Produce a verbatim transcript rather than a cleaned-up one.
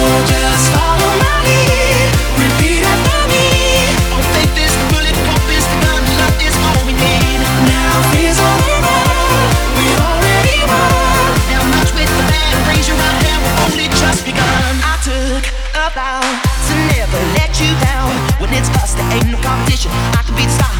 just follow my lead. Repeat after me. Oh, faith is the bullet, hope is the gun, love is all we need. Now fear's all around, we already won. Now march with the band, raise your right hand, we've only just begun. I took a vow to never let you down. When it's us, there ain't no competition. I can be the star.